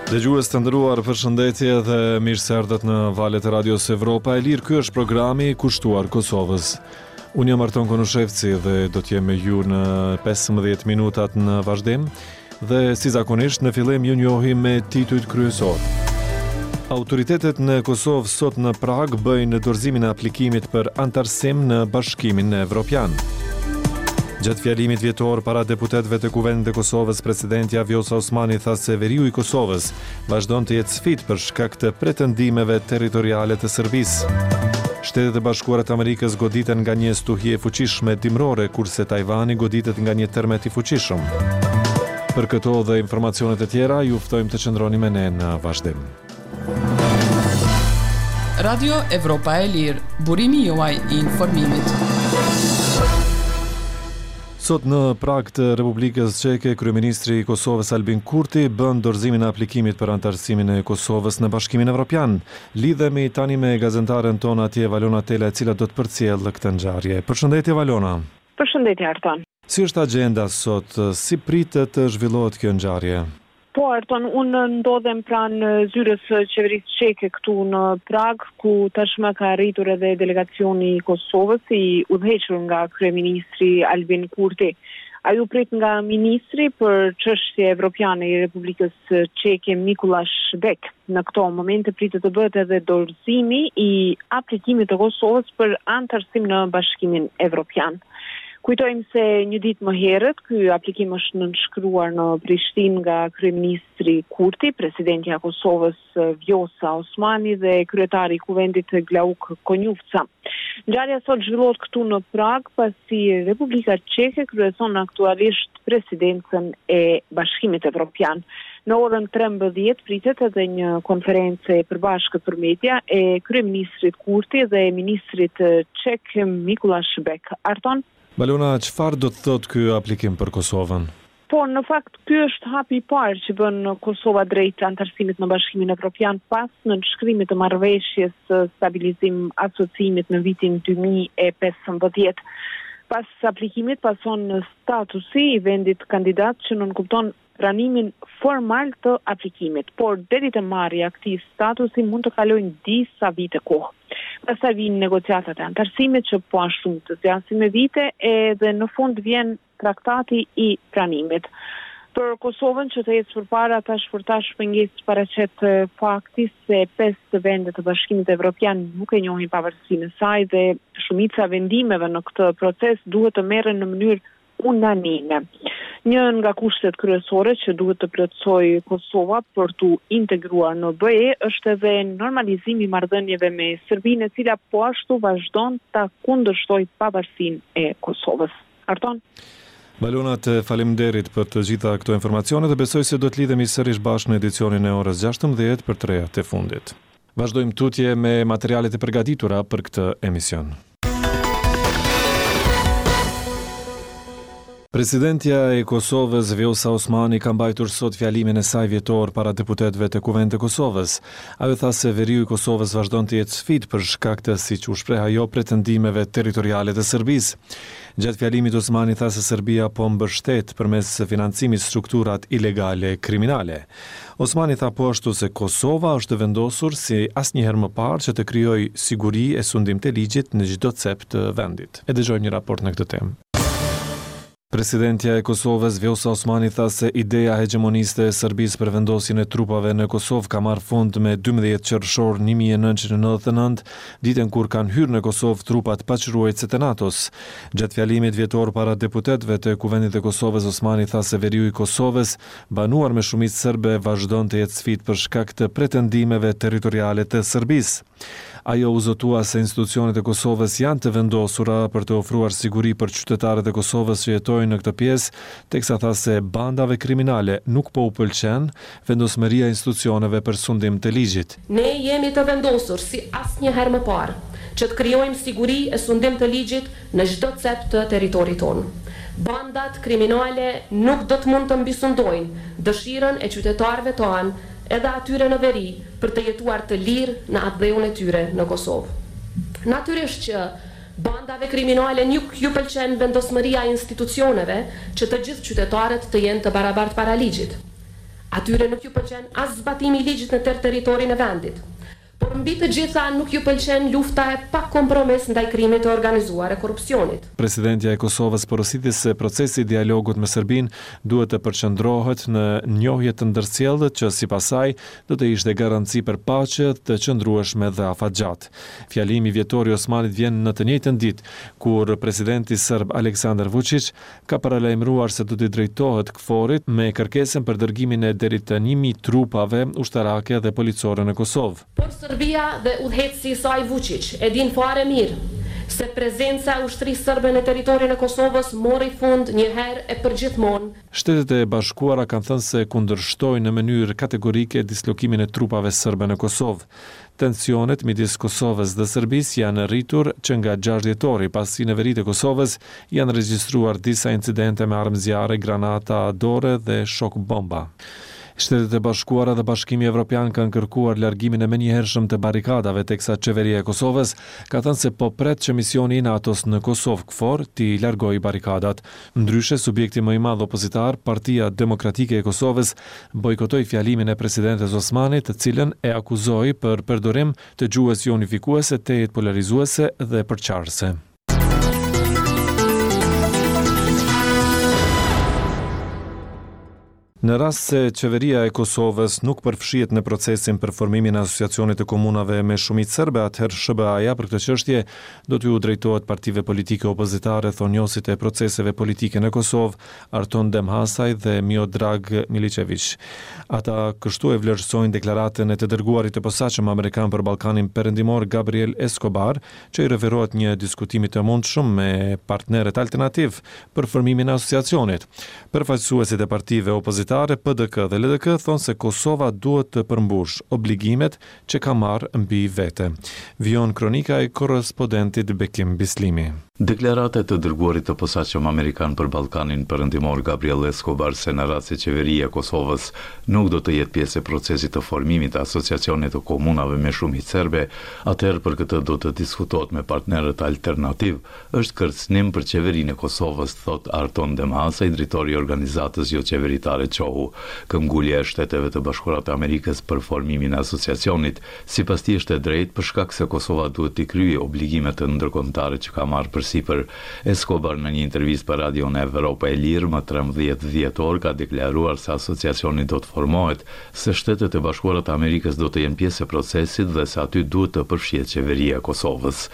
Dëgjues të nderuar, përshëndetje dhe mirë se erdhët në valët e Radios Evropa e Lirë. Ky është programi kushtuar Kosovës. Unë jam Arton Konushevci dhe do të jem me ju në 15 minutat në vazhdim dhe si zakonisht në fillim ju njohim me titujt kryesor. Autoritetet në Kosovë sot në Prag bëjnë dorëzimin e aplikimit për antarësim në Bashkimin Evropian. Gjatë fjalimit vjetor para deputetëve të Kuvendit të Kosovës, presidentja Vjosa Osmani tha se veriu i Kosovës vazhdon të jetë sfidë për shkak të pretendimeve territoriale të Serbisë. Shtetet e Bashkuara të Amerikës goditen nga një stuhie e fuqishme dimrore, kurse Tajvani goditet nga një termet i fuqishëm. Për këto dhe informacionet e tjera, ju ftojmë të qëndroni me ne në vazhdim. Radio Evropa e Lirë, burimi juaj i informimit. Sot në Prag të Republikës Çeke, kryeministri i Kosovës Albin Kurti bën dorëzimin e aplikimit për antarësimin e Kosovës në Bashkimin Evropian. Lidhemi tani me gazetaren tonë atje Valona Tela, e cila do të përcjellë këtë ngjarje. Përshëndetje Valona. Përshëndetje Arton. Si është agjenda sot? Si pritet të zhvillohet kjo ngjarje? Po, Arton, unë ndodhem pranë zyrës qeverisë çeke këtu në Prag, ku tashmë ka arritur edhe delegacioni i Kosovës, i udhëhequr nga kryeministri Albin Kurti. Ai u prit nga ministri për çështje evropiane i Republikës Çeke Mikulash Bek. Në këto momente pritet të bëhet edhe dorëzimi i aplikimit të Kosovës për antarësim në Bashkimin Evropian. Kujtojmë se një ditë më herët, ky aplikim është nënshkruar në Prishtinë nga kryeministri Kurti, presidentja e Kosovës Vjosa Osmani dhe kryetari i Kuvendit Glauk Konjufca. Ngjarja sot zhvillohet këtu në Prag, pasi Republika Çeke kryeson aktualisht presidencën e Bashkimit Evropian. Në orën 13 pritet edhe një konferencë e përbashkët për media e kryeministrit Kurti dhe ministrit çek Mikulash Bek. Arton? Balona, çfarë do të thotë ky aplikim për Kosovën? Po, në fakt, ky është hapi i parë që bën Kosova drejt antarësimit në Bashkimin Evropian pas nënshkrimit të marrëveshjes stabilizim asociimit në vitin 2015. Pas aplikimit pason statusi i vendit kandidat që nënkupton pranimin formal të aplikimit, por deri të marrja këtij statusi mund të kalojnë disa vite kohë. Pastaj vijnë negociatat e antarësimit që po ashtu të zgjasin me vite edhe në fund vjen traktati i pranimit. Për Kosovën që të ecë përpara tash pengesë paraqet fakti se 5 vendet të Bashkimit Evropian nuk e njohin pavarësinë e saj dhe shumica vendimeve në këtë proces duhet të merren në mënyrë unanime. Një nga kushtet kryesore që duhet të plotësojë Kosova për të integruar në BE është edhe normalizimi i marrëdhënieve me Serbinë, e cila po ashtu vazhdon ta kundërshtojë pavarësinë e Kosovës. Arton? Balona, të faleminderit për të gjitha këto informacione dhe besoj se do të lidhemi sërish bashkë në edicionin e orës 16 për 3 të fundit. Vazhdojmë tutje me materialet e përgatitura për këtë emision. Presidentja e Kosovës Vjosa Osmani ka mbajtur sot fjalimin e saj vjetor para deputetëve të Kuvendit të Kosovës. Ajo tha se veriu i Kosovës vazhdon të jetë sfidë për shkak të, siç u shpreh ajo, pretendimeve territoriale të Serbisë. Gjatë fjalimit Osmani tha se Serbia po mbështet përmes financimit strukturat ilegale kriminale. Osmani tha po ashtu se Kosova është vendosur si asnjëherë më parë që të krijojë siguri e sundim të ligjit në çdo cep të vendit. E dëgjoj një raport në këtë temë. Presidentja e Kosovës Vjosa Osmani tha se ideja hegemoniste e Serbisë për vendosjen e trupave në Kosovë ka marrë fund me 12 qershor 1999, ditën kur kanë hyrë në Kosovë trupat paqëruesëse të NATO-s. Gjatë fjalimit vjetor para deputetëve të Kuvendit të Kosovës, Osmani tha se veriu i Kosovës, banuar me shumicë serbe, vazhdon të jetë sfidë për shkak të pretendimeve territoriale të Serbisë. Ajo u zotua se institucionet e Kosovës janë të vendosura për të ofruar siguri për qytetarët e Kosovës që jetojnë në këtë pjesë, teksa tha se bandave kriminale nuk po u pëlqen vendosmëria e institucioneve për sundim të ligjit. Ne jemi të vendosur si asnjëherë më parë që të krijojmë siguri e sundim të ligjit në çdo cep të territorit tonë. Bandat kriminale nuk do të mund të mbysundojnë dëshirën e qytetarëve tonë edhe atyre në veri për të jetuar të lirë në atë dheun e tyre në Kosovë. Natyrisht që bandave kriminale nuk ju pëlqen vendosmëria e institucioneve që të gjithë qytetarët të jenë të barabartë para ligjit. Atyre nuk ju pëlqen as zbatimi i ligjit në territorin e vendit. Por mbi të gjitha nuk ju pëlqen lufta e pa kompromis ndaj krimit të organizuar e korrupsionit. Presidentja e Kosovës porositi se procesi i dialogut me Serbinë duhet të përqendrohet në njohje të ndërsjellët që sipas saj do të ishte garanci për paqe të qëndrueshme dhe afatgjat. Fjalimi vjetor i Osmanit vjen në të njëjtën ditë kur presidenti serb Aleksandar Vučić ka paralajmëruar se do të drejtohet KFOR-it me kërkesën për dërgimin e deri të 1000 trupave ushtarake dhe policore në Kosovë. Serbia dhe udhëheqësi i saj Vučić e din fare mirë se prezenca e ushtrisë serbe në territorin e Kosovës mori fund një herë e përgjithmonë. Shtetet e Bashkuara kanë thënë se kundërshtojnë në mënyrë kategorike dislokimin e trupave serbe në Kosovë. Tensionet midis Kosovës dhe Serbisë janë rritur që nga 6 dhjetori pasi në veritë e Kosovës janë regjistruar disa incidente me armë zjarre, granata dore dhe shok bomba. Shtetet e Bashkuara dhe Bashkimi Evropian kanë kërkuar largimin e menjëhershëm të barikadave, teksa qeveria e Kosovës ka thënë se po pret që misioni i NATO-s në Kosovë KFOR t'i largojë barikadat. Ndryshe, subjekti më i madh opozitar, Partia Demokratike e Kosovës, bojkotoi fjalimin e presidentes Osmanit, të cilën e akuzoi për përdorim të gjuhës jo unifikuese, tejet polarizuese dhe përqarëse. Në rast se qeveria e Kosovës nuk përfshihet në procesin për formimin e asociacionit të komunave me shumicë serbe, atëherë SBA-ja për këtë çështje do t'ju drejtohet partive politike opozitare, thonë njësit e proceseve politike në Kosovë, Arton Demhasaj dhe Miodrag Milicevic. Ata kështu e vlerësojnë deklaratën e të dërguarit të posaçëm amerikan për Ballkanin Perëndimor Gabriel Escobar, që i referohet një diskutimi të mundshëm me partnerët alternativ për formimin e asociacionit. Përfaqësuesit e partive opozitare PDK dhe LDK thonë se Kosova duhet të përmbush obligimet që ka marrë mbi vete. Vion kronika e korrespondentit Bekim Bislimi. Deklarata e të dërguarit të posaçëm amerikan për Ballkanin Perëndimor Gabriel Escobar se në rast se qeveria e Kosovës nuk do të jetë pjesë e procesit të formimit të asociacionit të komunave me shumicë serbe, atëherë për këtë do të diskutohet me partnerët alternativ, është kërcënim për qeverinë e Kosovës, thot Arton Demhasaj, drejtori i organizatës jo qeveritare QOHU. Këmbgulja e Shteteve të Bashkuara të Amerikës për formimin e asociacionit, sipas tij është e drejtë për shkak se Kosova duhet të kryejë obligimet të ndërkombëtare që ka marrë përsipër. Escobar në një intervistë për Radion Evropa e Lirë më 13 dhjetor ka deklaruar se asociacioni do të formohet, se Shtetet e Bashkuara të Amerikës do të jenë pjesë e procesit dhe se aty duhet të përfshihet qeveria e Kosovës.